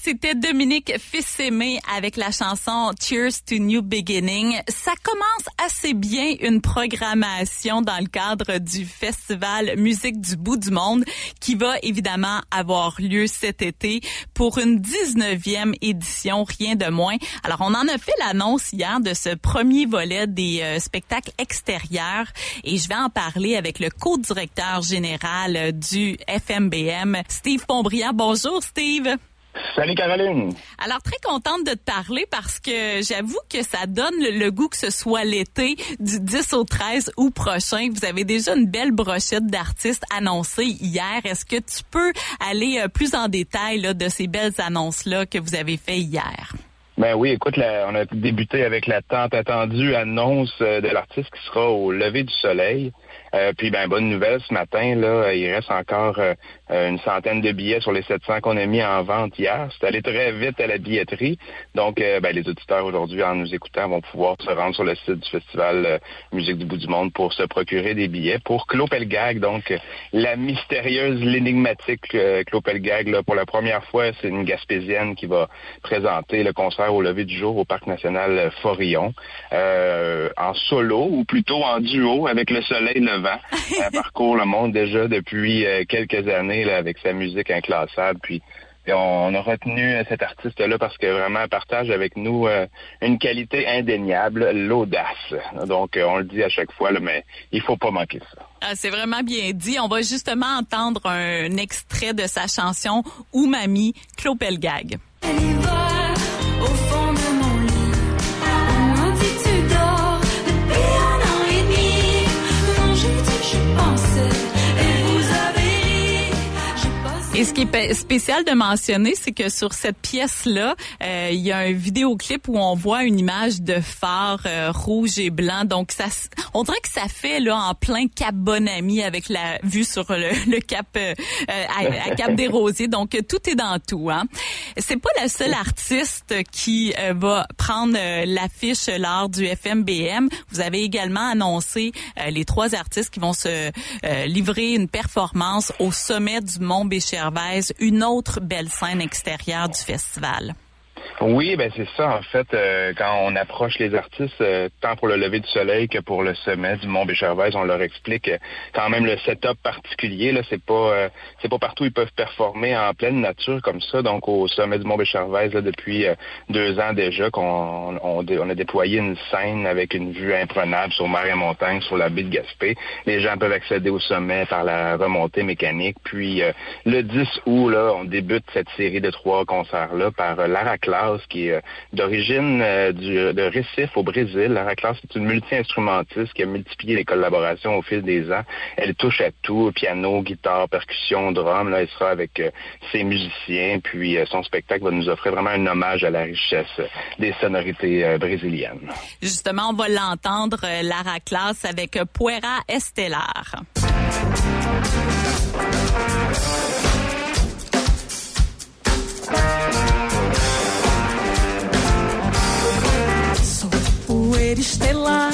C'était Dominique Fils-Aimé avec la chanson Cheers to New Beginning. Ça commence assez bien une programmation dans le cadre du festival Musique du bout du monde qui va évidemment avoir lieu cet été pour une 19e édition, rien de moins. Alors, on en a fait l'annonce hier de ce premier volet des spectacles extérieurs et je vais en parler avec le co-directeur général du FMBM, Steve Pontbriand. Bonjour, Steve. Salut Caroline. Alors, très contente de te parler parce que j'avoue que ça donne le goût que ce soit l'été du 10 au 13 août prochain. Vous avez déjà une belle brochette d'artistes annoncés hier. Est-ce que tu peux aller plus en détail là, de ces belles annonces-là que vous avez fait hier? Ben oui, écoute, on a débuté avec la tant attendue annonce de l'artiste qui sera au lever du soleil. Puis bonne nouvelle ce matin, là, il reste encore une centaine de billets sur les 700 qu'on a mis en vente hier. C'est allé très vite à la billetterie. Donc les auditeurs aujourd'hui, en nous écoutant, vont pouvoir se rendre sur le site du Festival Musique du bout du monde pour se procurer des billets pour Claude Pelgag, donc la mystérieuse, l'énigmatique Claude Pelgag. Là, pour la première fois, c'est une Gaspésienne qui va présenter le concert au lever du jour au Parc national Forillon en solo ou plutôt en duo avec le soleil levant. Elle parcourt le monde déjà depuis quelques années là, avec sa musique inclassable. Puis on a retenu cet artiste-là parce que vraiment elle partage avec nous une qualité indéniable, l'audace. Donc on le dit à chaque fois, là, mais il faut pas manquer ça. Ah, c'est vraiment bien dit. On va justement entendre un extrait de sa chanson « Où mamie », Claude Pelgag. Au fond de mon lit, on m'a dit tu dors depuis 1 an et demi. Non, j'ai dit je pensais et vous avez ri. Et ce qui est spécial de mentionner, c'est que sur cette pièce-là, il y a un vidéoclip où on voit une image de phare rouge et blanc. Donc, on dirait que ça fait là en plein Cap Bonami avec la vue sur le cap à Cap des Rosiers. Donc, tout est dans tout. Hein. C'est pas la seule artiste qui va prendre l'affiche lors du FMBM. Vous avez également annoncé les 3 artistes qui vont se livrer une performance au sommet du Mont Béchervaise, une autre belle scène extérieure du festival. Oui, c'est ça en fait. Quand on approche les artistes, tant pour le lever du soleil que pour le sommet du Mont Béchervaise, on leur explique quand même le setup particulier. Là, c'est pas partout ils peuvent performer en pleine nature comme ça. Donc au sommet du Mont Béchervaise, là, depuis 2 ans déjà, on a déployé une scène avec une vue imprenable sur mer et montagne, sur la baie de Gaspé. Les gens peuvent accéder au sommet par la remontée mécanique. Puis le 10 août, là, on débute cette série de 3 concerts là par Lara Classe, qui est d'origine de Recife au Brésil. Lara Classe est une multi-instrumentiste qui a multiplié les collaborations au fil des ans. Elle touche à tout, piano, guitare, percussion, drum. Là, elle sera avec ses musiciens. Puis son spectacle va nous offrir vraiment un hommage à la richesse des sonorités brésiliennes. Justement, on va l'entendre, Lara Classe, avec Puera Estelar. Poeira estelar,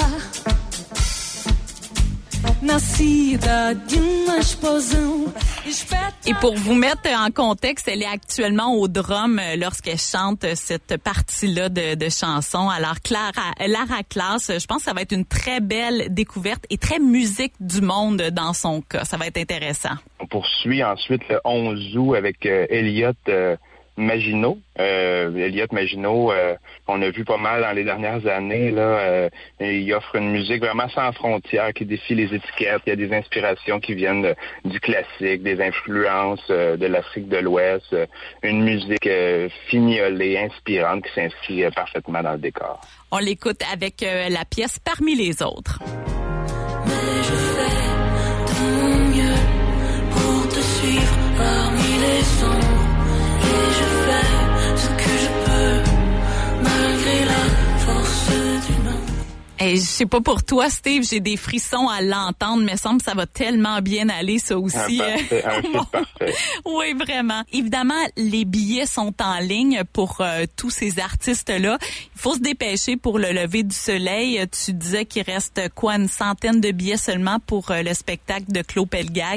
nascida de uma explosão. Et pour vous mettre en contexte, elle est actuellement au drum lorsqu'elle chante cette partie-là de chanson. Alors, Lara Classe, je pense que ça va être une très belle découverte et très musique du monde dans son cas. Ça va être intéressant. On poursuit ensuite le 11 août avec Elliot Maginot. Elliot Maginot, on a vu pas mal dans les dernières années. Là, il offre une musique vraiment sans frontières qui défie les étiquettes. Il y a des inspirations qui viennent du classique, des influences de l'Afrique de l'Ouest. Une musique fignolée, inspirante qui s'inscrit parfaitement dans le décor. On l'écoute avec la pièce Parmi les autres. Mais je fais de mon mieux pour te suivre parmi les ombres. Et je fais ce que je peux, malgré la force du nom. Hey, je sais pas pour toi, Steve, j'ai des frissons à l'entendre, mais semble que ça va tellement bien aller, ça aussi. Parfait. Oui, vraiment. Évidemment, les billets sont en ligne pour tous ces artistes-là. Il faut se dépêcher pour le lever du soleil. Tu disais qu'il reste une centaine de billets seulement pour le spectacle de Claude Pelgag?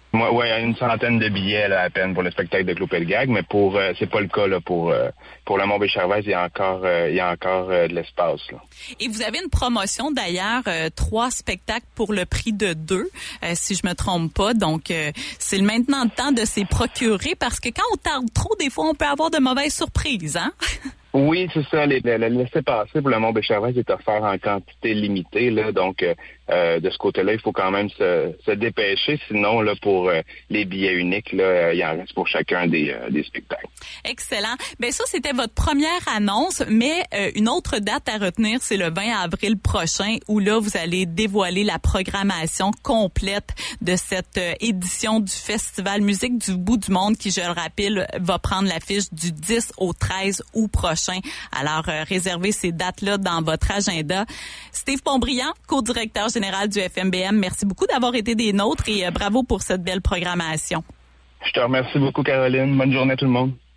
Moi, ouais, une centaine de billets là, à peine pour le spectacle de Clopé le Gag, mais c'est pas le cas là pour le Mont-Béchervaise, il y a encore de l'espace là. Et vous avez une promotion d'ailleurs, 3 spectacles pour le prix de 2, si je me trompe pas. Donc c'est le maintenant de temps de s'y procurer parce que quand on tarde trop, des fois on peut avoir de mauvaises surprises, hein? Oui, c'est ça. Le laissez-passer pour le Mont-Béchervaise est offert en quantité limitée, là. Donc, de ce côté-là, il faut quand même se dépêcher. Sinon, là, pour les billets uniques, là, il en reste pour chacun des spectacles. Excellent. Ben ça, c'était votre première annonce, mais une autre date à retenir, c'est le 20 avril prochain, où là, vous allez dévoiler la programmation complète de cette édition du Festival Musique du Bout du Monde, qui, je le rappelle, va prendre l'affiche du 10 au 13 août prochain. Alors, réservez ces dates-là dans votre agenda. Steve Pontbriand, co-directeur général du FMBM, merci beaucoup d'avoir été des nôtres et bravo pour cette belle programmation. Je te remercie beaucoup, Caroline. Bonne journée à tout le monde.